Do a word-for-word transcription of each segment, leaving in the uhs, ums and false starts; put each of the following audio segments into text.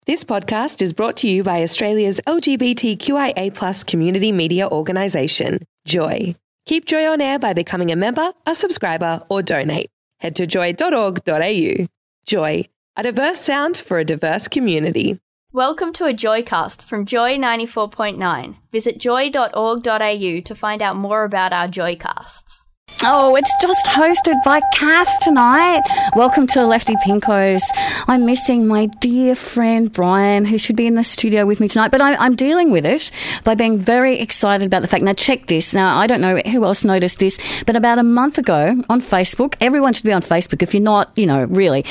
This podcast is brought to you by Australia's L G B T Q I A plus community media organisation, Joy. Keep Joy on air by becoming a member, a subscriber, or donate. Head to joy dot org dot a u. Joy, a diverse sound for a diverse community. Welcome to a Joycast from Joy ninety-four point nine. Visit joy dot org dot a u to find out more about our Joycasts. Oh, it's just hosted by Kath tonight. Welcome to Lefty Pinkos. I'm missing my dear friend Brian, who should be in the studio with me tonight, but I, I'm dealing with it by being very excited about the fact. Now, check this. Now, I don't know who else noticed this, but about a month ago on Facebook, everyone should be on Facebook. If you're not, you know, really.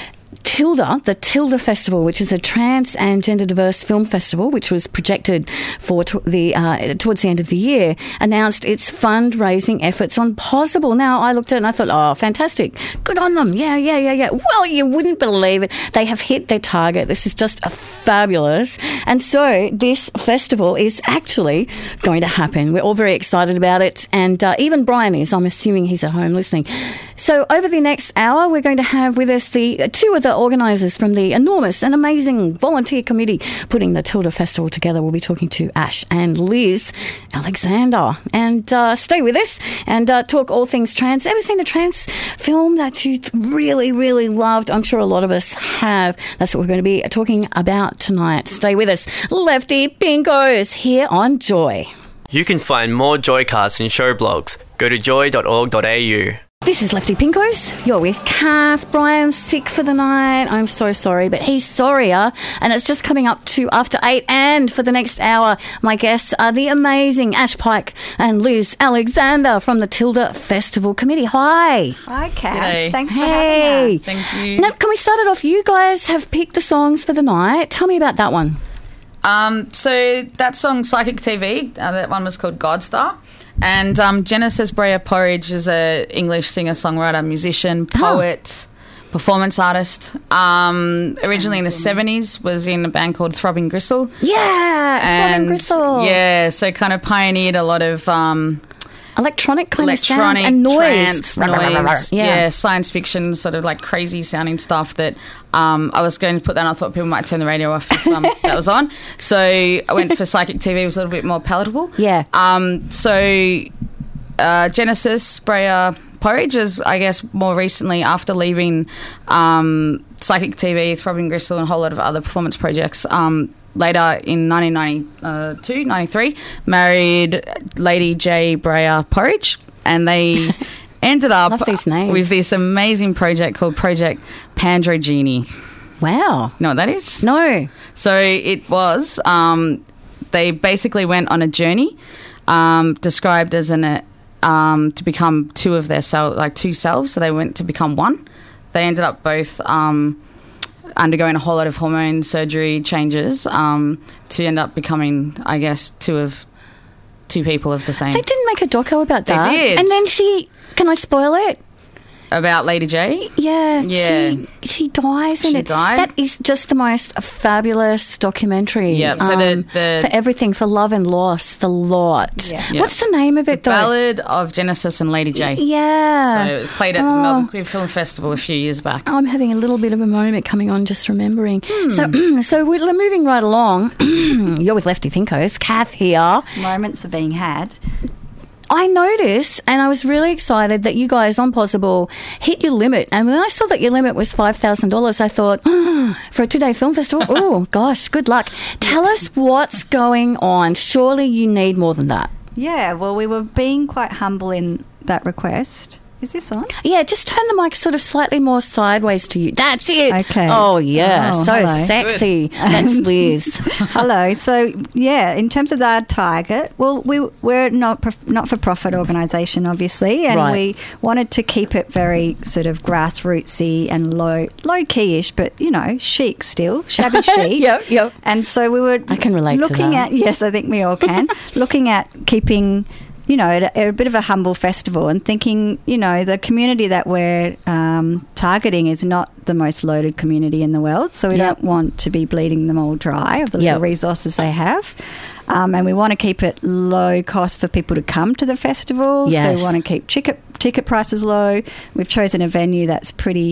Tilda, the Tilda Festival, which is a trans and gender diverse film festival, which was projected for to the uh, towards the end of the year, announced its fundraising efforts on Possible. Now, I looked at it and I thought, oh, fantastic. Good on them. Yeah, yeah, yeah, yeah. Well, you wouldn't believe it. They have hit their target. This is just a fabulous. And so this festival is actually going to happen. We're all very excited about it. And uh, even Brian is. I'm assuming he's at home listening. So over the next hour, we're going to have with us the two of the organisers from the enormous and amazing volunteer committee putting the Tilda Festival together. We'll be talking to Ash and Liz Alexander. And uh, stay with us and uh, talk all things trans. Ever seen a trans film that you really, really loved? I'm sure a lot of us have. That's what we're going to be talking about tonight. Stay with us. Lefty Pinkos here on Joy. You can find more Joycasts and show blogs. Go to joy dot org dot a u. This is Lefty Pinkos. You're with Kath. Brian's sick for the night. I'm so sorry, but he's sorrier. And it's just coming up to after eight. And for the next hour, my guests are the amazing Ash Pike and Liz Alexander from the Tilda Festival Committee. Hi. Hi, Kath. G'day. Thanks for Hey. having us. Thank you. Now, can we start it off? You guys have picked the songs for the night. Tell me about that one. Um, so that song, Psychic T V, uh, that one was called Godstar. And um, Genesis Brea Porridge is a English singer-songwriter, musician, poet, oh. performance artist. Um, originally in the seventies, was in a band called Throbbing Gristle. Yeah, Throbbing Gristle. Yeah, so kind of pioneered a lot of um, electronic kind electronic of sounds and noise. Trance, noise, yeah. yeah, science fiction, sort of like crazy sounding stuff that um, I was going to put that on. I thought people might turn the radio off if um, that was on. So I went for Psychic T V. It was a little bit more palatable. Yeah. Um, so uh, Genesis Brea Porridge is, I guess, more recently after leaving um, Psychic T V, Throbbing Gristle and a whole lot of other performance projects. Um, Later in nineteen ninety-two, ninety-three, married Lady J. Brea Porridge, and they ended up Love these names. with this amazing project called Project Pandrogyny. Wow. You know what that is? No. So it was, um, they basically went on a journey um, described as an, uh, um, to become two of their self, like two selves, so they went to become one. They ended up both Um, undergoing a whole lot of hormone surgery changes um, to end up becoming, I guess, two of two people of the same. They didn't make a doco about that. They did. And then she, can I spoil it? About Lady J? Yeah. Yeah. She, she dies in She it. died? That is just the most fabulous documentary. Yep, so the- the- for everything, for love and loss, the lot. Yeah. Yeah. What's the name of it, though? Ballad of Genesis and Lady J. Yeah. So it played at the Oh. Melbourne Queer Film Festival a few years back. I'm having a little bit of a moment coming on just remembering. Hmm. So so we're moving right along. You're with Lefty Pinkos. Kath here. Moments are being had. I noticed, and I was really excited that you guys on Possible hit your limit. And when I saw that your limit was five thousand dollars, I thought, oh, for a two-day film festival, oh, gosh, good luck. Tell us what's going on. Surely you need more than that. Yeah, well, we were being quite humble in that request. Is this on? Yeah, just turn the mic sort of slightly more sideways to you. That's it. Okay. Oh, yeah, Oh, so hello. sexy. That's Liz. Hello. So, yeah, in terms of our target, well, we, we're not prof- not-for-profit organisation, obviously, and Right. we wanted to keep it very sort of grassrootsy and low, low-key-ish, but, you know, chic still, shabby chic. Yep, yep. And so we were I can relate to looking that. at, yes, I think we all can, looking at keeping, you know, at a, a bit of a humble festival and thinking, you know, the community that we're um, targeting is not the most loaded community in the world, so we Yep. don't want to be bleeding them all dry of the Yep. little resources they have. Um, and we want to keep it low cost for people to come to the festival. So Yes. we want to keep ticket ticket prices low. We've chosen a venue that's pretty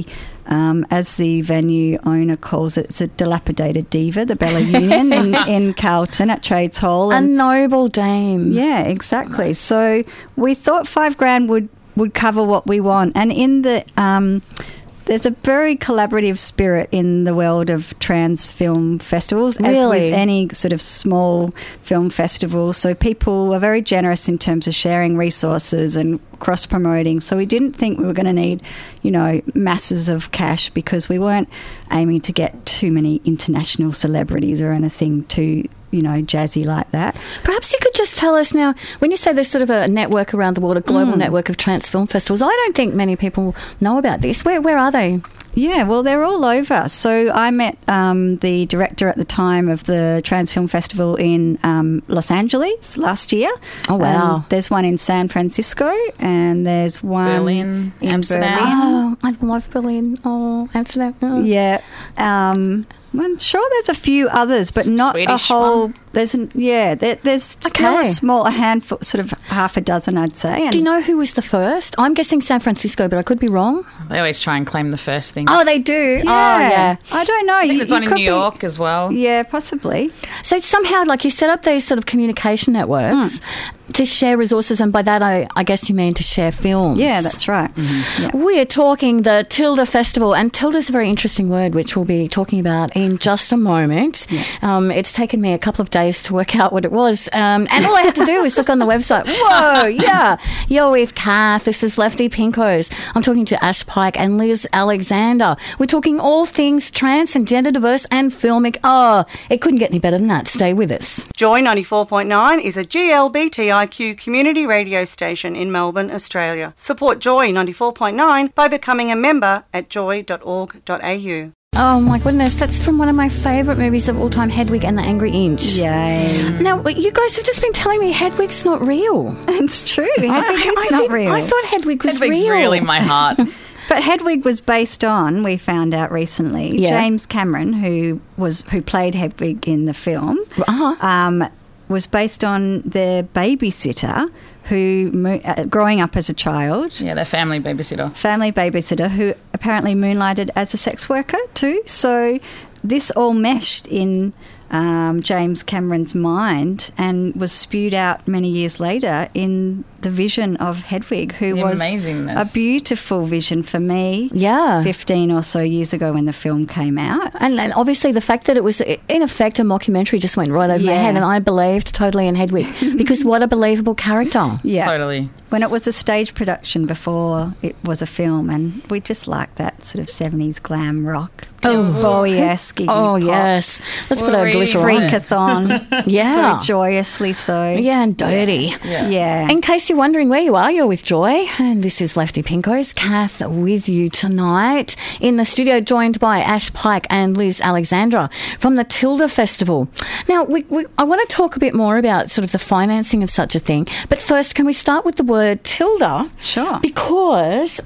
um, as the venue owner calls it, it's a dilapidated diva, the Bella Union in, in Carlton at Trades Hall. A And noble dame. yeah, exactly. So we thought five grand would, would cover what we want. And in the... Um, there's a very collaborative spirit in the world of trans film festivals, as Really? with any sort of small film festival. So people are very generous in terms of sharing resources and cross-promoting. So we didn't think we were going to need, you know, masses of cash, because we weren't aiming to get too many international celebrities or anything too, you know, jazzy like that. Perhaps you could just tell us now, when you say there's sort of a network around the world, a global network of trans film festivals, I don't think many people know about this. Where where are they? Yeah, well, they're all over. So I met um, the director at the time of the Trans Film Festival in um, Los Angeles last year. Oh, wow. Um, there's one in San Francisco, and there's one Berlin, in Amsterdam. Berlin. Oh, I love Berlin. Oh, Amsterdam. Oh. Yeah. Um, I'm sure there's a few others, but Some not a Swedish whole. one. There's an, yeah, there, there's still a Okay. small, a handful, sort of half a dozen, I'd say. And Do you know who was the first? I'm guessing San Francisco, but I could be wrong. They always try and claim the first thing. Oh, they do. Yeah, Oh, yeah. I don't know. I think You- there's you one in could New be- York as well. Yeah, possibly. So somehow, like, you set up these sort of communication networks to share resources, and by that, I, I guess you mean to share films. Yeah, that's right. Yeah. We're talking the Tilda Festival, and Tilda's a very interesting word, which we'll be talking about in just a moment. Um, it's taken me a couple of days to work out what it was, um, and all I had to do was look on the website. Whoa, yeah. You're with Kath. This is Lefty Pinkos. I'm talking to Ash Pike and Liz Alexander. We're talking all things trans and gender diverse and filmic. Oh, it couldn't get any better than that. Stay with us. Joy ninety-four point nine is a G L B T I Q community radio station in Melbourne, Australia. Support Joy ninety-four point nine by becoming a member at joy dot org dot a u. Oh my goodness, that's from one of my favourite movies of all time, Hedwig and the Angry Inch. Yay. Now, you guys have just been telling me Hedwig's not real. It's true. Hedwig I, is I not did- real. I thought Hedwig was Hedwig's real. really my heart. But Hedwig was based on, we found out recently, Yeah. James Cameron, who was who played Hedwig in the film, Uh-huh. um, was based on their babysitter who, mo- uh, growing up as a child, Yeah, their family babysitter. family babysitter who apparently moonlighted as a sex worker too. So this all meshed in um, James Cameron's mind and was spewed out many years later in the vision of Hedwig, who The was amazingness. a beautiful vision for me Yeah. fifteen or so years ago when the film came out. And, and obviously the fact that it was, in effect, a mockumentary just went right over my Yeah. head, and I believed totally in Hedwig because what a believable character. Yeah. Totally. When it was a stage production before it was a film, and we just like that sort of seventies glam rock. Oh. Bowie-esque. Iggy Oh, Pop. yes. Let's Well, put our really glitter on. Freakathon. Yeah. So joyously so. Yeah, and dirty. Yeah. Yeah. In case you're wondering where you are, you're with Joy, and this is Lefty Pinkos. Kath with you tonight in the studio, joined by Ash Pike and Liz Alexandra from the Tilda Festival. Now, we, we, I want to talk a bit more about sort of the financing of such a thing, but first, can we start with the word Tilda? Sure. Because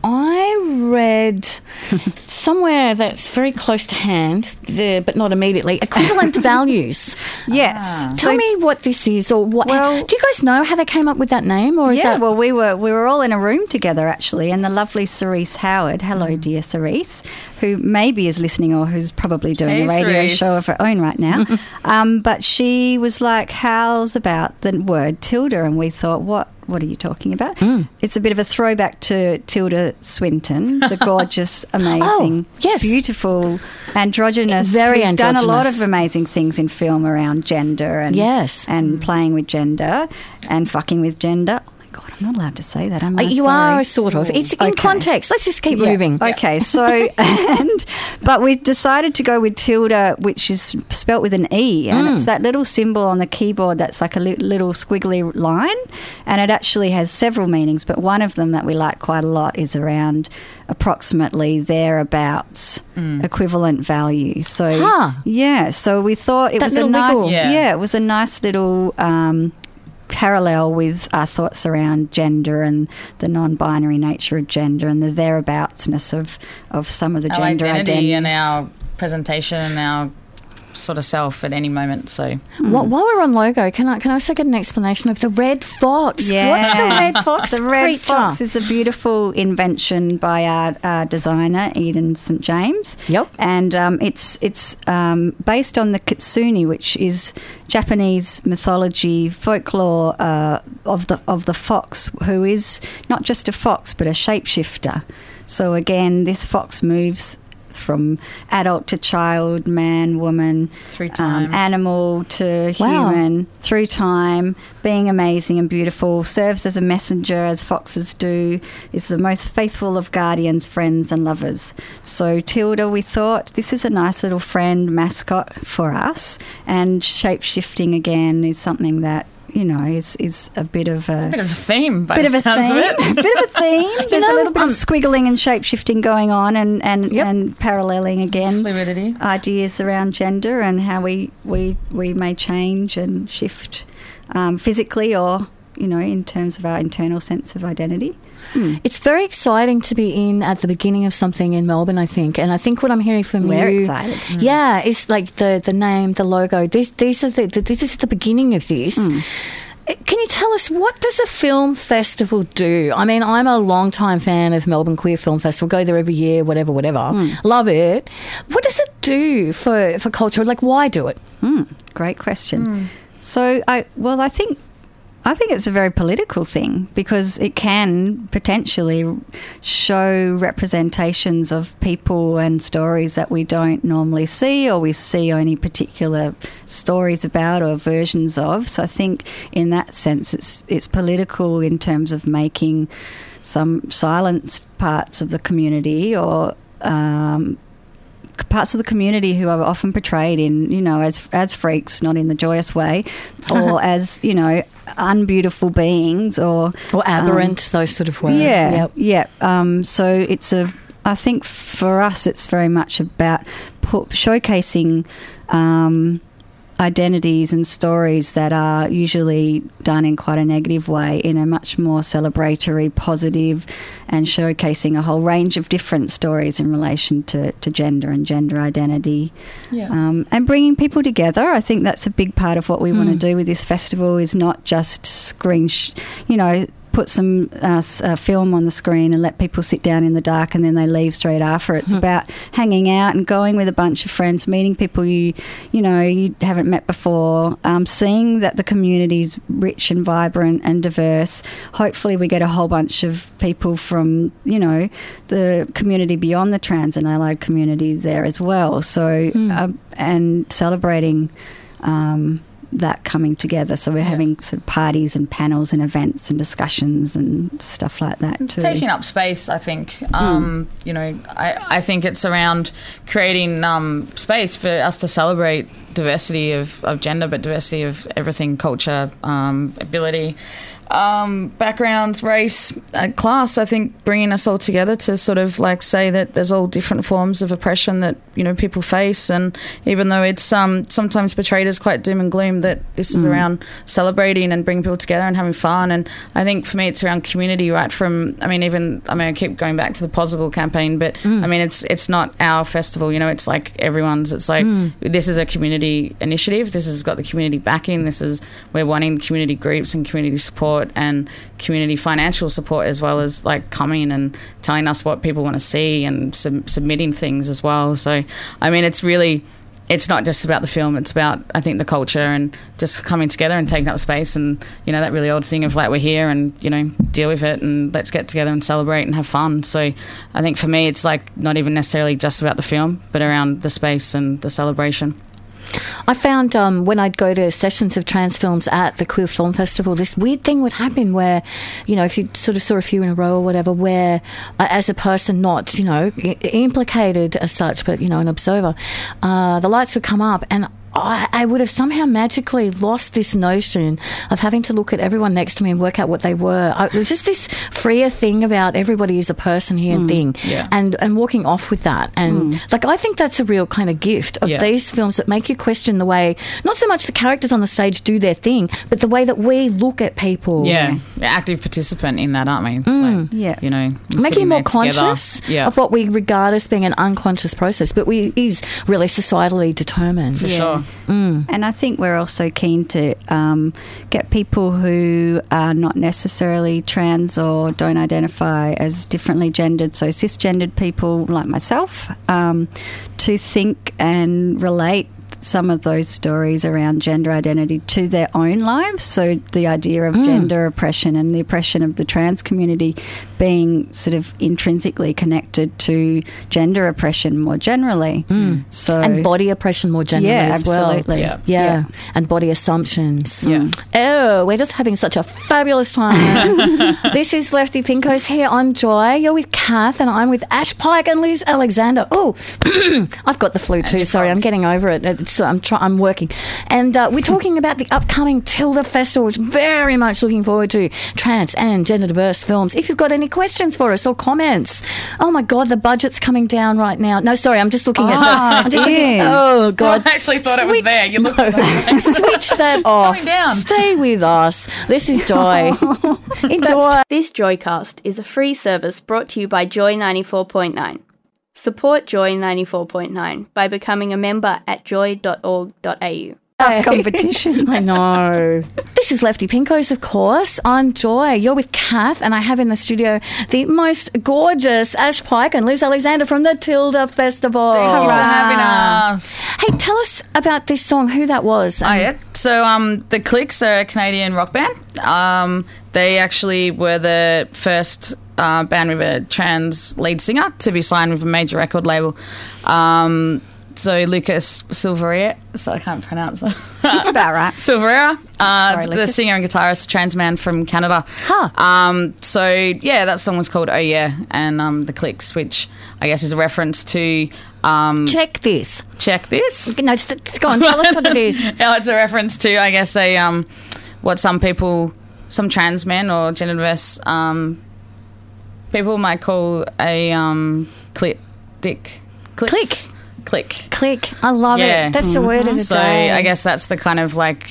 I read somewhere that's very close to hand, the, but not immediately, equivalent values. Yes. Tell So- me what this is, or what. Well- do you guys know how they came up with that name, or is Yeah, that? well, we were we were all in a room together actually, and the lovely Cerise Howard, hello dear Cerise, who maybe is listening or who's probably doing Hey, a radio Cerise. show of her own right now. um, but she was like, "How's about the word Tilda?" And we thought, "What? What are you talking about?" Mm. It's a bit of a throwback to Tilda Swinton, the gorgeous, amazing, Oh, yes. beautiful, androgynous, Very who's done a lot androgynous. of amazing things in film around gender and Yes. and playing with gender and fucking with gender. Oh my God, I'm not allowed to say that, am I? Uh, you Sorry. are sort of. It's in Okay. context. Let's just keep Yeah. moving. Okay, so and but we decided to go with Tilda, which is spelt with an E, and Mm. it's that little symbol on the keyboard that's like a li- little squiggly line, and it actually has several meanings. But one of them that we like quite a lot is around approximately thereabouts equivalent value. So Huh. yeah, so we thought it That was a little nice wiggle. Yeah. yeah, it was a nice little. Um, parallel with our thoughts around gender and the non-binary nature of gender and the thereaboutsness of, of some of the Our gender identity identities. and our presentation and our sort of self at any moment. So mm. while, while we're on logo, can I can I also get an explanation of the red fox? Yeah. What's the red fox? The red creature? fox is a beautiful invention by our, our designer Eden Saint James. Yep. And um, it's it's um, based on the kitsune, which is Japanese mythology folklore uh, of the of the fox, who is not just a fox but a shapeshifter. So again, this fox moves from adult to child, man, woman, through time, um, animal to wow. human, through time, being amazing and beautiful, serves as a messenger as foxes do, is the most faithful of guardians, friends and lovers. So Tilda, we thought this is a nice little friend mascot for us, and shape-shifting again is something that, you know, is is a bit of a... It's a bit of a theme, by bit the of a sounds theme, of it. bit of a theme. There's know, a little bit um, of squiggling and shape-shifting going on, and, and, Yep. and paralleling again Fluidity. ideas around gender and how we, we, we may change and shift um, physically or, you know, in terms of our internal sense of identity. Hmm. It's very exciting to be in at the beginning of something in Melbourne, I think. And I think what I'm hearing from We're you... excited. Mm. Yeah, it's like the, the name, the logo. These, these are the, the, this is the beginning of this. Mm. Can you tell us, what does a film festival do? I mean, I'm a long-time fan of Melbourne Queer Film Festival, go there every year, whatever, whatever. Mm. Love it. What does it do for, for culture? Like, why do it? Mm. Great question. Mm. So, I well, I think... I think it's a very political thing, because it can potentially show representations of people and stories that we don't normally see, or we see only particular stories about or versions of. So I think in that sense it's it's political in terms of making some silenced parts of the community, or um, parts of the community who are often portrayed in, you know, as as freaks, not in the joyous way, or as, you know, unbeautiful beings, or or aberrant, um, those sort of words. Yeah, yep. yeah. Um, so it's a. I think for us, it's very much about put, showcasing um, identities and stories that are usually done in quite a negative way in a much more celebratory, positive, and showcasing a whole range of different stories in relation to, to gender and gender identity. Yeah. Um, and bringing people together. I think that's a big part of what we mm. want to do with this festival, is not just screen, sh- you know, put some uh, uh, film on the screen and let people sit down in the dark and then they leave straight after. It's mm. about hanging out and going with a bunch of friends, meeting people you you know you haven't met before, um, seeing that the community is rich and vibrant and diverse. Hopefully we get a whole bunch of people from, you know, the community beyond the trans and allied community there as well. So mm. uh, and celebrating um that coming together. So we're yeah. having sort of parties and panels and events and discussions and stuff like that it's too. Taking up space, I think. Um, mm. You know, I, I think it's around creating um, space for us to celebrate diversity of, of gender, but diversity of everything, culture, um, ability, um, backgrounds, race, uh, class. I think bringing us all together to sort of like say that there's all different forms of oppression that, you know, people face, and even though it's um, sometimes portrayed as quite doom and gloom, that this is mm. around celebrating and bringing people together and having fun. And I think for me it's around community, right from, I mean, even, I mean, I keep going back to the Possible campaign, but mm. I mean, it's it's not our festival, you know, it's like everyone's. It's like mm. this is a community initiative, this has got the community backing, this is, we're wanting community groups and community support and community financial support, as well as like coming and telling us what people want to see and sub- submitting things as well. So I mean, it's really, it's not just about the film, it's about, I think, the culture and just coming together and taking up space, and, you know, that really old thing of like, we're here and, you know, deal with it and let's get together and celebrate and have fun. So I think for me it's like not even necessarily just about the film, but around the space and the celebration. I found um, when I'd go to sessions of trans films at the Queer Film Festival, this weird thing would happen where, you know, if you sort of saw a few in a row or whatever, where uh, as a person not, you know, I- implicated as such, but, you know, an observer, uh, the lights would come up and I, I would have somehow magically lost this notion of having to look at everyone next to me and work out what they were. I, there was just this freer thing about everybody is a person here and thing, yeah. and and walking off with that. And Mm. like I think that's a real kind of gift of Yeah. these films that make you question the way, not so much the characters on the stage do their thing, but the way that we look at people. Yeah, active participant in that, aren't we? So, Yeah. you know, we're Making sitting you more there together. conscious yeah. of what we regard as being an unconscious process, but we is really societally determined. For sure. And I think we're also keen to um, get people who are not necessarily trans or don't identify as differently gendered, so cisgendered people like myself, um, to think and relate some of those stories around gender identity to their own lives. So the idea of gender oppression and the oppression of the trans community being sort of intrinsically connected to gender oppression more generally. So And body oppression more generally Yeah, as well. absolutely. Yeah. Yeah. Yeah. And body assumptions. Yeah. Oh, we're just having such a fabulous time. This is Lefty Pinkos here on Joy. You're with Kath and I'm with Ash Pike and Liz Alexander. Oh, I've got the flu too. Sorry, I'm getting over it. It's, I'm, try- I'm working. And uh, we're talking about the upcoming Tilda Festival, which I'm very much looking forward to. Trans and gender diverse films. If you've got any questions for us or comments. Oh my God, the budget's coming down right now. No, sorry, I'm just looking at the... I'm just it looking, is. oh God. I actually thought it was Switch- there. You looked no. at that. Switch that off. coming down. Stay with us. This is Joy. Enjoy. This Joycast is a free service brought to you by Joy ninety-four point nine. Support Joy ninety-four point nine by becoming a member at joy dot org dot a u. tough competition. I know. This is Lefty Pinkos, of course, on Joy. You're with Kath, and I have in the studio the most gorgeous Ash Pike and Liz Alexander from the Tilda Festival. Thank you for having us. Hey, tell us about this song, who that was. Oh, yeah. So, um, the Clicks are a Canadian rock band. Um, they actually were the first uh, band with a trans lead singer to be signed with a major record label. Um, so, Lucas Silveria, so I can't pronounce that. That's about right. Silvera, uh, Sorry, the Lucas. singer and guitarist, trans man from Canada. Huh. Um, so, yeah, that song was called Oh Yeah, and um, the Clicks, which I guess is a reference to... Um, Check this. check this. No, it's, it's go on, tell us what it is. Yeah, it's a reference to, I guess, a um, what some people, some trans men or gender diverse um, people might call a um, clit dick. Clicks. Click. Click. Click. I love Yeah. it. That's the word of the So day. I guess that's the kind of like,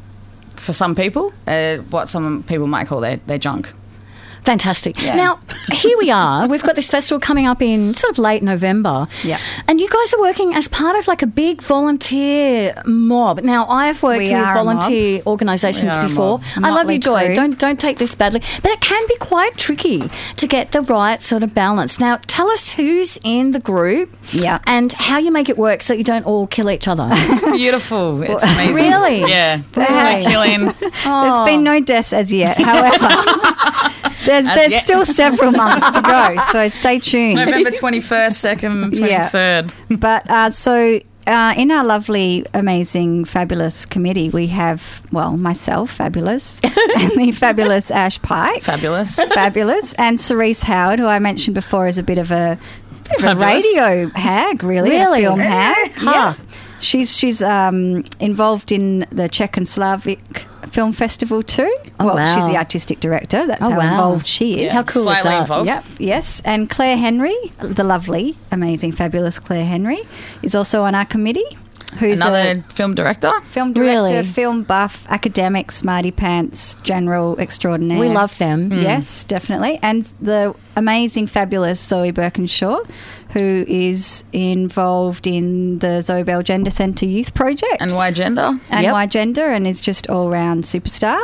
for some people, uh, what some people might call their, their junk. Fantastic. Yeah. Now, here we are. We've got this festival coming up in sort of late November. Yeah. And you guys are working as part of like a big volunteer mob. Now, I've worked We with are a volunteer organisations We are a before. mob. I love Motley you, Joy. crew. Don't don't take this badly. But it can be quite tricky to get the right sort of balance. Now, tell us who's in the group Yeah. and how you make it work so that you don't all kill each other. Beautiful. It's amazing. Really? Yeah. Really? Killing. There's been no deaths as yet. However, there's, As there's yet. still several months to go, so stay tuned. November twenty-first, second, Yeah. twenty-third. But uh, so uh, in our lovely, amazing, fabulous committee, we have, well, myself, fabulous, and the fabulous Ash Pike, Fabulous. fabulous, and Cerise Howard, who I mentioned before is a bit of a, bit of a Fabulous. radio hag, really, Really? a film hag. Huh. Yeah. She's she's um, involved in the Czech and Slavic Film Festival too. Oh, well, wow. she's the artistic director. That's Oh, how wow. involved she is. Yeah. How cool is Slightly that? involved. Yep, yes. And Claire Henry, the lovely, amazing, fabulous Claire Henry, is also on our committee. Who's Another a film director. film director, Really? film buff, academic, smarty pants, general extraordinaire. We love them. Yes, definitely. And the amazing, fabulous Zoe Birkinshaw, who is involved in the Zoe Bell Gender Centre Youth Project And why gender? and Yep. Why Gender, and is just all round superstar.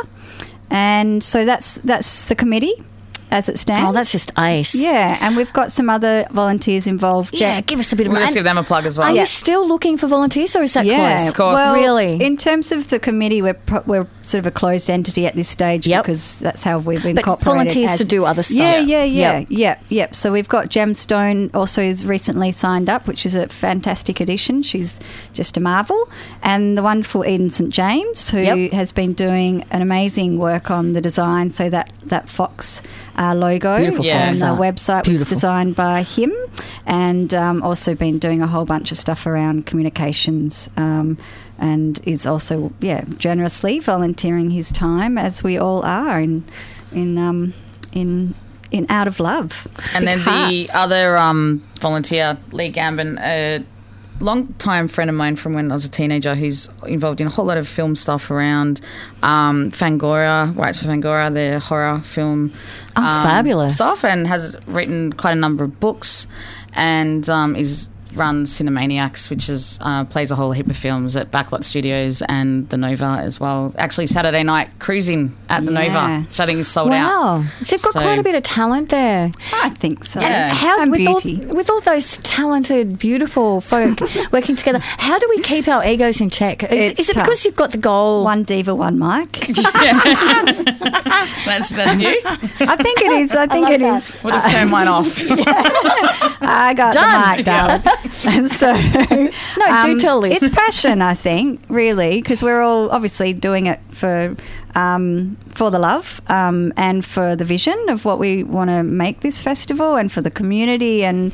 And so that's that's the committee as it stands. Oh, that's just ace. Yeah, and we've got some other volunteers involved. Yeah, Jen- give us a bit of We'll just and- give them a plug as well. Are Yeah. you still looking for volunteers, or is that yeah, closed? Of course. Well, Really? In terms of the committee, we're pro- we're sort of a closed entity at this stage Yep. because that's how we've But incorporated. volunteers as- to do other stuff. Yeah, yeah, yeah, Yep. yeah, yep. So we've got Gemstone also is recently signed up, which is a fantastic addition. She's just a marvel, and the wonderful Eden Saint James, who Yep. has been doing an amazing work on the design. So that that Fox uh, logo Beautiful Yeah. on Fox the art. website was Beautiful. designed by him, and um, also been doing a whole bunch of stuff around communications, um, and is also yeah generously volunteering his time, as we all are in in um, in in Out of Love. And then Hearts. the other um, volunteer, Lee Gambin, a long-time friend of mine from when I was a teenager, who's involved in a whole lot of film stuff around um, Fangoria, Rights for Fangoria, their horror film Oh, um, fabulous. stuff, and has written quite a number of books, and um, is runs Cinemaniacs, which is uh, plays a whole heap of films at Backlot Studios and the Nova as well. Actually, Saturday night cruising at the Yeah. Nova, shutting is sold out. Wow. So you've got So- quite a bit of talent there. I think so. Yeah. How, And with, all, beauty. with all those talented, beautiful folk working together, how do we keep our egos in check? Is, It's is it tough. because you've got the goal? One diva, one mic. That's, that's you. I think it is. I think love it that. is. We'll just turn mine off. I got Done. the mic, darling. And so, No, do tell, Liz. It's passion, I think, really, because we're all obviously doing it for um, for the love um, and for the vision of what we want to make this festival, and for the community, and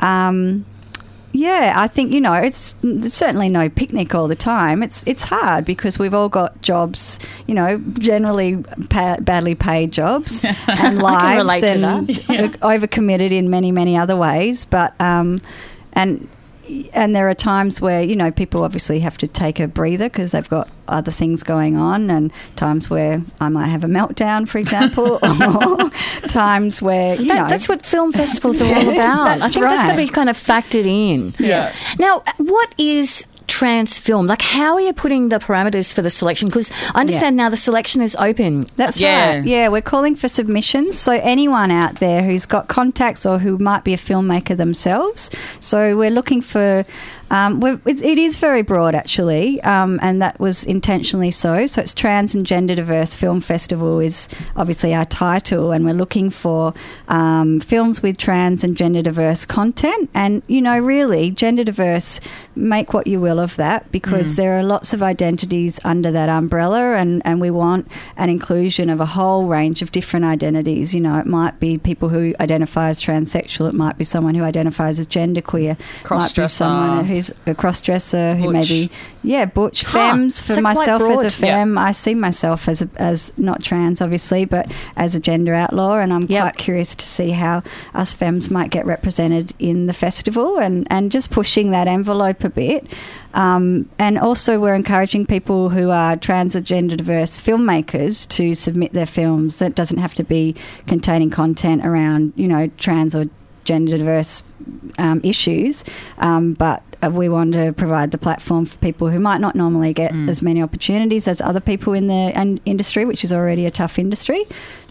um, yeah, I think, you know, it's, it's certainly no picnic all the time. It's it's hard because we've all got jobs, you know, generally pa- badly paid jobs and lives, relate to and that. overcommitted in many many other ways. But um, and and there are times where, you know, people obviously have to take a breather because they've got other things going on, and times where I might have a meltdown, for example, or times where, you That- know. that's what film festivals are all about. I That's think that's got to right. be kind of factored in. Yeah. Now, what is trans film? Like, how are you putting the parameters for the selection? Because I understand now the selection is open. That's Yeah. right. Yeah, we're calling for submissions. So anyone out there who's got contacts or who might be a filmmaker themselves. So we're looking for. Um, we're, it, it is very broad, actually, um, and that was intentionally so. So it's Trans and Gender Diverse Film Festival is obviously our title, and we're looking for um, films with trans and gender diverse content. And, you know, really, gender diverse, make what you will of that, because there are lots of identities under that umbrella, and, and we want an inclusion of a whole range of different identities. You know, it might be people who identify as transsexual, it might be someone who identifies as genderqueer, it might be Cross-dresser. someone who's a cross-dresser, who Butch. maybe, yeah, butch, Huh. femmes. For So quite myself as broad. a femme, I see myself as a, as not trans, obviously, but as a gender outlaw, and I'm Yep. quite curious to see how us femmes might get represented in the festival, and, and just pushing that envelope a bit. Um, and also we're encouraging people who are trans or gender diverse filmmakers to submit their films. That doesn't have to be containing content around, you know, trans or gender diverse um, issues, um, but uh, we want to provide the platform for people who might not normally get as many opportunities as other people in the an industry, which is already a tough industry.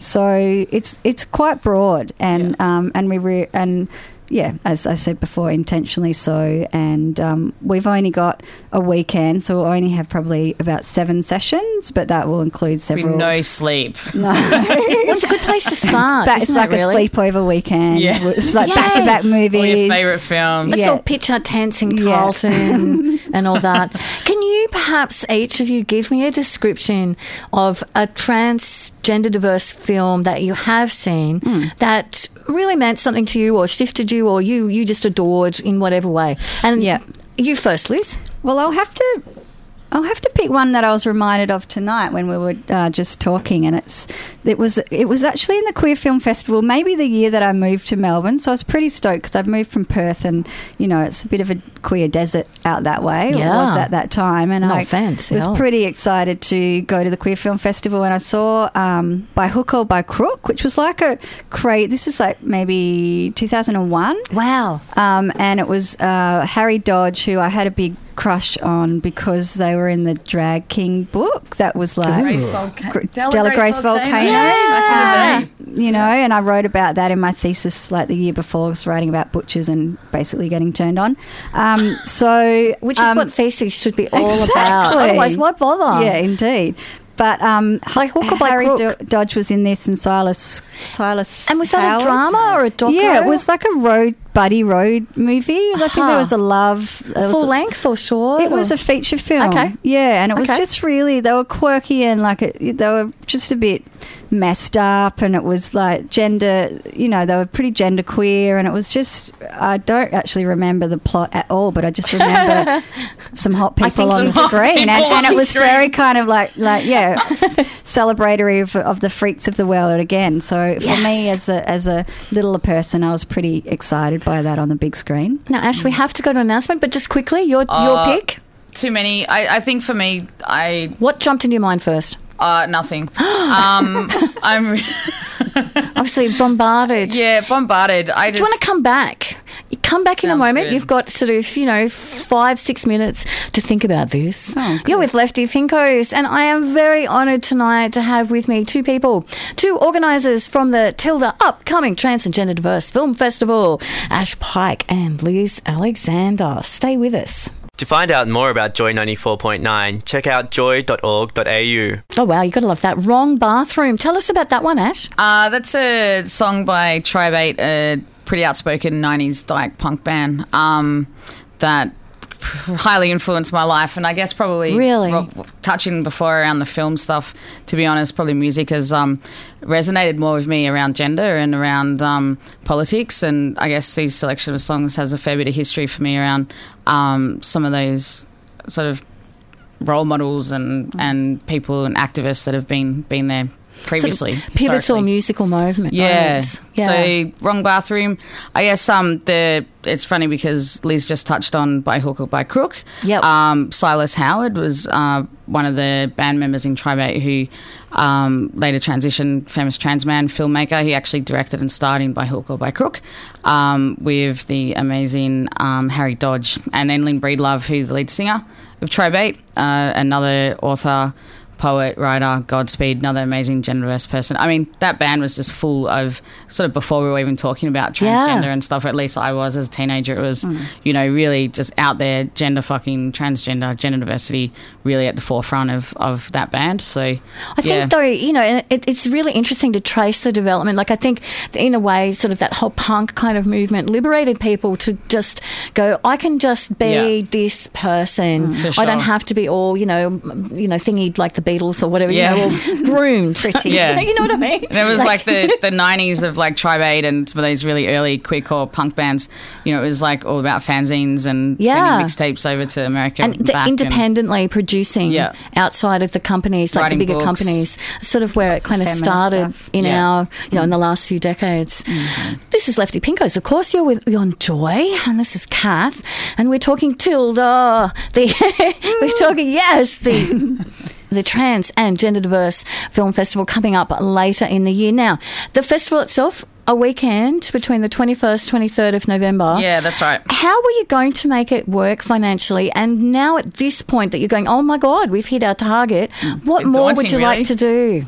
So it's it's quite broad, and um, and we re- and yeah, as I said before, intentionally so. And um, we've only got a weekend, so we'll only have probably about seven sessions, but that will include With several. no sleep. It's a good place to start. But it's isn't like it, really? a sleepover weekend. Yeah. It's like Yay. back-to-back movies. All your favourite films. Let's Yeah. all pitch our tents in Yeah. Carlton and all that. Can you perhaps, each of you, give me a description of a transgender diverse film that you have seen that really meant something to you or shifted you or you, you just adored in whatever way? And Yeah. you first, Liz. Well, I'll have to. I'll have to pick one that I was reminded of tonight when we were uh, just talking, and it's it was it was actually in the Queer Film Festival, maybe the year that I moved to Melbourne. So I was pretty stoked because I've moved from Perth, and you know it's a bit of a queer desert out that way. Or Yeah. was at that time, and No I offence, was hell. pretty excited to go to the Queer Film Festival, and I saw um, By Hook or By Crook, which was like a cra This is like maybe two thousand one. Wow. Um, and it was uh, Harry Dodge, who I had a big crush on because they were in the Drag King book. That was like Grace Volca- Gr- Della Della Grace Grace Volcano. Volcano. Back in the day. You know, and I wrote about that in my thesis like the year before. I was writing about butchers and basically getting turned on. Um, so, Which is um, what theses should be all about. exactly. Otherwise, why bother? Yeah, indeed. But um, By hook or by Harry crook? Do- Dodge was in this, and Silas Silas. And was that Howard. a drama or a doco? Yeah, it was like a road buddy road movie. I think Huh. there was a love. there was Full a- length or short? It was or- a feature film. Okay. Yeah, and it was Okay. just really, they were quirky and like, it, they were just a bit messed up, and it was like gender, you know, they were pretty gender queer, and it was just, I don't actually remember the plot at all, but I just remember some hot I people think on the some hot screen, and, people and on it the was screen. very kind of like, like yeah, celebratory of, of the freaks of the world again. So for me, Yes. as a as a littler person, I was pretty excited by that on the big screen. Now, Ash, we have to go to announcement, but just quickly, your Uh, your pick. Too many. I, I think for me, I What jumped into your mind first? uh, nothing. um, I'm Obviously, bombarded. yeah bombarded. I Do just you want to come back? You come back in a Sounds moment. good. You've got sort of, you know, five, six minutes to think about this. Oh, You're with Lefty Pinkos, and I am very honoured tonight to have with me two people, two organisers from the Tilda upcoming Trans and Gender Diverse Film Festival, Ash Pike and Liz Alexander. Stay with us. To find out more about Joy ninety-four point nine, check out joy dot org dot a u. Oh, wow, you've got to love that. Wrong Bathroom. Tell us about that one, Ash. Uh, that's a song by Tribe eight, a pretty outspoken nineties dyke punk band um, that highly influenced my life, and I guess probably Really? ro- touching before around the film stuff, to be honest, probably music has um, resonated more with me around gender and around um, politics, and I guess these selection of songs has a fair bit of history for me around um, some of those sort of role models and, and people and activists that have been been there previously. Sort of pivotal historically. musical movement. Yeah. moments. Yeah. So Wrong Bathroom. I guess um the it's funny because Liz just touched on By Hook or By Crook. Yep. Um, Silas Howard was uh, one of the band members in Tribe eight who um, later transitioned, famous trans man, filmmaker. He actually directed and starred in By Hook or By Crook um, with the amazing um, Harry Dodge, and then Lynn Breedlove, who's the lead singer of Tribe eight, uh, another author, poet, writer, Godspeed, another amazing gender diverse person. I mean, that band was just full of, sort of before we were even talking about transgender Yeah. and stuff, or at least I was as a teenager, it was, you know, really just out there, gender fucking, transgender, gender diversity, really at the forefront of, of that band. So, I yeah. think, though, you know, it, it's really interesting to trace the development. Like, I think, in a way, sort of that whole punk kind of movement liberated people to just go, I can just be Yeah. this person. For I don't sure. have to be all, you know, m- you know, thingy like the Beatles or whatever, Yeah. you know, all groomed. Pretty. Yeah. You know what I mean? And it was like, the, the nineties of like Tribe eight and some of those really early queercore punk bands. You know, it was like all about fanzines and Yeah. sending mixtapes over to America and the back independently producing Yeah. outside of the companies, like Writing the bigger books. companies, sort of where it kind of feminist started stuff. in Yeah. our, you know, in the last few decades. Mm-hmm. This is Lefty Pinkos. Of course, you're with you're on Joy, and this is Kath, and we're talking Tilda. The we're talking yes the. The Trans and Gender Diverse Film Festival coming up later in the year. Now, the festival itself, a weekend between the twenty-first, twenty-third of November. Yeah, that's right. How were you going to make it work financially? And now at this point that you're going, oh my God, we've hit our target. What been more would daunting, you like really. to do?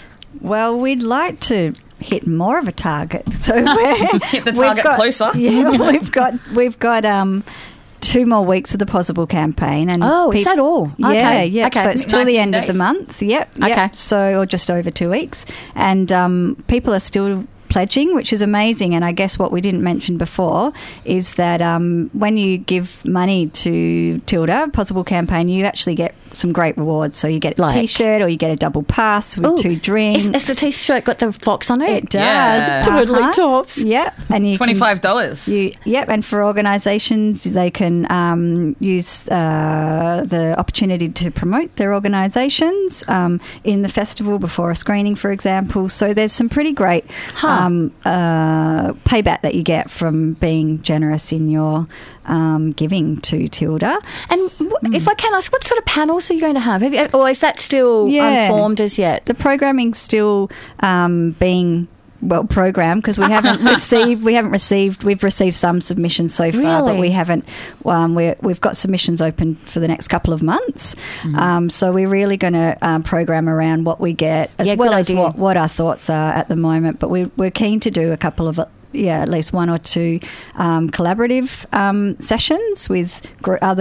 Well, we'd like to hit more of a target. So we're Hit the we've target got- closer. Yeah, we've got we've got um two more weeks of the Possible campaign, and Oh, is peop- that all? Yeah, Okay, yeah. okay. So it's till the nineteen end of the days. month. Yep, yep. Okay. So or just over two weeks, and um, people are still pledging, which is amazing. And I guess what we didn't mention before is that um, when you give money to Tilda Possible campaign, you actually get some great rewards. So you get a Like? T-shirt, or you get a double pass with Ooh, two drinks. Is, is the T-shirt got the fox on it? It does. Yeah. Totally Uh-huh. tops. Yep. And you can- twenty-five dollars. You, yep, and for organisations, they can um, use uh, the opportunity to promote their organisations um, in the festival before a screening, for example. So there's some pretty great Huh. um, uh, payback that you get from being generous in your um, giving to Tilda. And w- if I can ask, what sort of panels are you going to have? have you, or is that still Yeah. unformed as yet? The programming's still um, being well programmed because we haven't received we haven't received we've received some submissions so far, Really? but we haven't um, we're, we've got submissions open for the next couple of months. Mm-hmm. Um, so we're really going to um, program around what we get as Yeah, well good as idea. what, what our thoughts are at the moment. But we, we're keen to do a couple of yeah at least one or two um, collaborative um, sessions with gr- other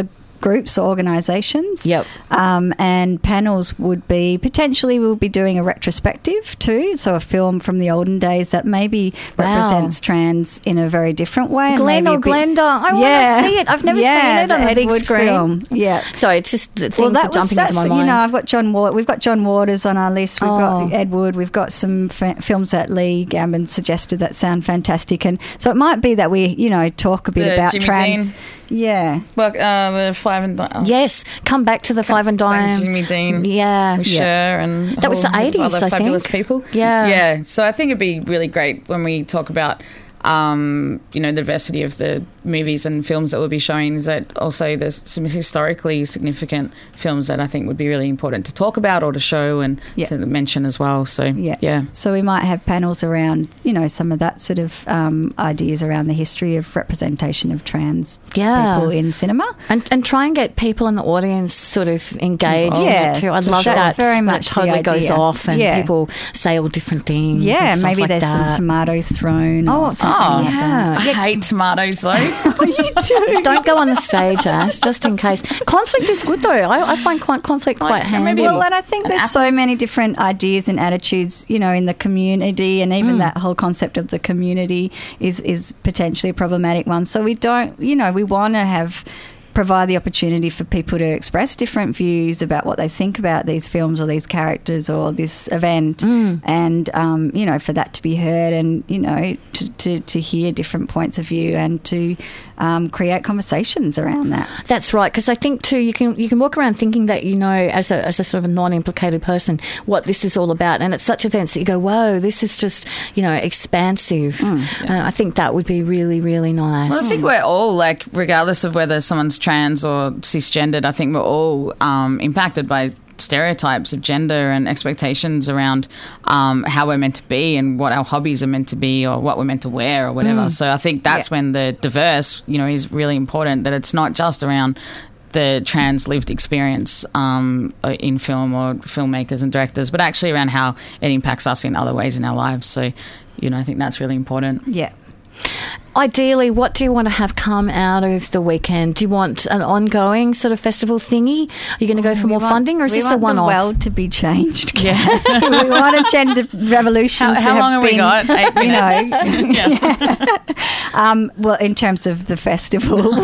groups or organisations. Yep. Um, and panels would be, potentially we'll be doing a retrospective too, so a film from the olden days that maybe Wow. represents trans in a very different way. and Glenn maybe or a bit- Glenda. I Yeah. want to see it. I've never Yeah, seen it on the the big Edward screen. film. Yeah. Sorry, it's just the things Well, are that was jumping into that's my mind. you know I've got John Wa- we've got John Waters on our list. We've Oh. got Edward. We've got some fa- films that Lee Gambon suggested that sound fantastic, and so it might be that we you know talk a bit The about Jimmy trans. Dean. Yeah. Well, uh, the Five and Di- oh, Yes, come back to the Five and back Dime. Jimmy Dean. Yeah. with Cher and That was the whole eighties, other I think. fabulous people. Yeah. yeah. So I think it'd be really great when we talk about, um, you know, the diversity of the movies and films that we'll be showing. Is that also there's some historically significant films that I think would be really important to talk about or to show and Yeah. to mention as well. So Yeah. yeah. So we might have panels around, you know, some of that sort of um, ideas around the history of representation of trans Yeah. people in cinema. And, and try and get people in the audience sort of engaged Yeah, in it too. I for love sure. that. That's very that much the totally goes idea. off and Yeah. people say all different things. Yeah, and stuff maybe like there's that. some tomatoes thrown. Oh, or something oh, like yeah. that. I hate tomatoes though. Don't go on the stage, Ash, just in case. Conflict is good though. I, I find quite conflict quite Like, handy. maybe- Well, and I think there's so many different ideas and attitudes, you know, in the community, and even that whole concept of the community is is potentially a problematic one. So we don't, you know, we want to have provide the opportunity for people to express different views about what they think about these films or these characters or this event, and um, you know, for that to be heard, and you know, to, to, to hear different points of view, and to um, create conversations around that. That's right, because I think too you can you can walk around thinking that you know as a as a sort of a non-implicated person what this is all about, and it's such events that you go, whoa, this is just you know expansive. Uh, I think that would be really really nice. Well, I think we're all, like, regardless of whether someone's trans or cisgendered, I think we're all um, impacted by stereotypes of gender and expectations around um, how we're meant to be and what our hobbies are meant to be or what we're meant to wear or whatever. So I think that's when the diverse, you know, is really important, that it's not just around the trans lived experience um, in film or filmmakers and directors, but actually around how it impacts us in other ways in our lives. So, you know, I think that's really important. Yeah. Ideally, what do you want to have come out of the weekend? Do you want an ongoing sort of festival thingy? Are you going to go for We more want- funding, or is we this a want the one-off? world to be changed. Yeah, we want a gender revolution. How, to how have long have been, we got? Eight You minutes. know, um, well, in terms of the festival,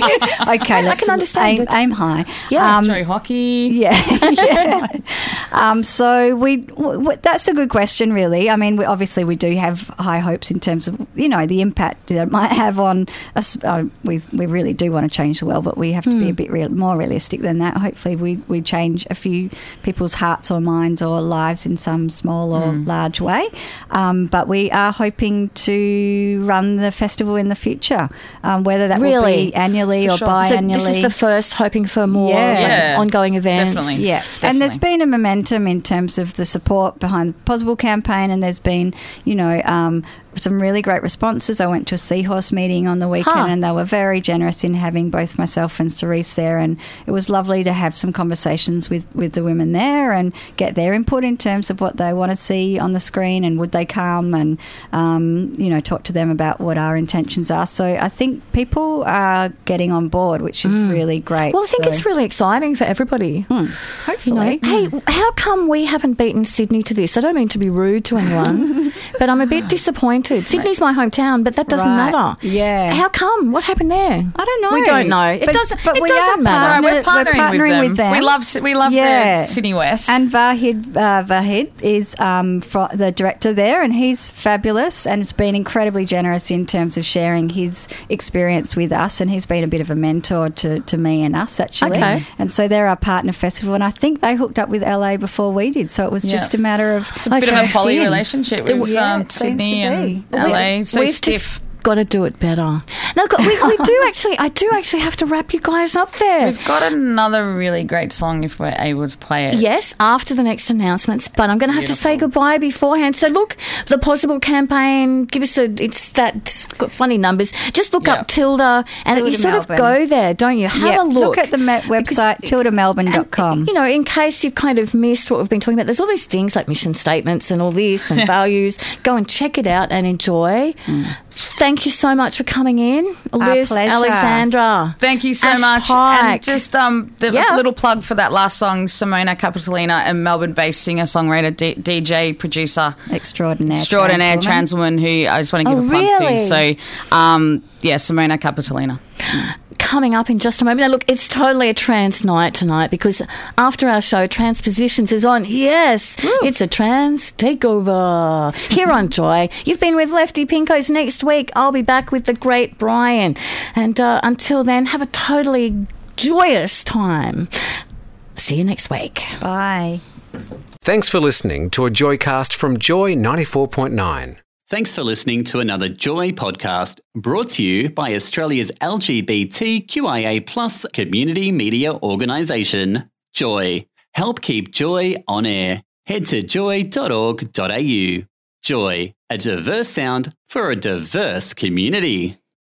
okay, let's can understand aim, it. aim high. Yeah. um, Enjoy hockey. yeah, yeah. Um, so we w- w- that's a good question, really. I mean, we, obviously, we do have high hopes in terms of you know the impact that it might have on us. Uh, we we really do want to change the world, but we have to be a bit real, more realistic than that. Hopefully, we we change a few people's hearts or minds or lives in some small or large way. Um, but we are hoping to run the festival in the future, um, whether that will Really? be annually or So biannually. this is the first hoping for more Yeah. like, Yeah. ongoing events. Definitely. Yeah, Definitely. and there's been a momentum in terms of the support behind the Possible campaign, and there's been, you know, um, some really great responses. I went to a Seahorse meeting on the weekend, Huh. and they were very generous in having both myself and Cerise there, and it was lovely to have some conversations with, with the women there and get their input in terms of what they want to see on the screen and would they come, and um, you know, talk to them about what our intentions are. So I think people are getting on board, which is really great. Well, I think So, it's really exciting for everybody. You know, hopefully. hey, how come we haven't beaten Sydney to this? I don't mean to be rude to anyone, but I'm a bit disappointed. Sydney's my hometown, but that doesn't Right. matter. Yeah. How come? What happened there? I don't know. We don't know. It But- doesn't. but it we doesn't are matter. Sorry, we're Partner- partnering, we're partnering with, with them. them. We love we love Yeah. the Sydney West. And Vahid, uh, Vahid is um, fro- the director there, and he's fabulous and has been incredibly generous in terms of sharing his experience with us, and he's been a bit of a mentor to, to me and us, actually. Okay. And so they're our partner festival, and I think they hooked up with L A before we did, so it was Yeah. just a matter of... it's a bit of a poly relationship with Yeah, um, it seems Sydney to and be. L A. So We've stiff. just got to do it better. No, we, we do actually. I do actually have to wrap you guys up there. We've got another really great song if we're able to play it. Yes, after the next announcements, but I'm going to have to say Beautiful. goodbye beforehand. So look, the Possible campaign, give us a, it's that, it's got funny numbers. Just look Yeah. up Tilda and Tilda you sort Melbourne. of go there, don't you? Have Yeah, a look. look at the me- website, Because- tilda melbourne dot com. And, you know, in case you've kind of missed what we've been talking about, there's all these things like mission statements and all this and values. Go and check it out and enjoy. thank you so much for coming in, Liz pleasure. Alexandra. Thank you so Ash much. Pike. And just um, the Yeah. little plug for that last song, Simona Capitolina, a Melbourne-based singer-songwriter, D- DJ, producer, Extraordinaire. extraordinaire trans trans woman who I just want to give Oh, a plug really? to. So, um, yeah, Simona Capitolina. Coming up in just a moment. Now, look, it's totally a trans night tonight because after our show, Transpositions is on. Yes, it's a trans takeover here on Joy. You've been with Lefty Pinkos. Next week, I'll be back with the great Brian. And uh, until then, have a totally joyous time. See you next week. Bye. Thanks for listening to a Joycast from Joy ninety-four point nine. Thanks for listening to another Joy podcast brought to you by Australia's L G B T Q I A plus community media organisation, Joy. Help keep Joy on air. Head to joy dot org dot a u. Joy, a diverse sound for a diverse community.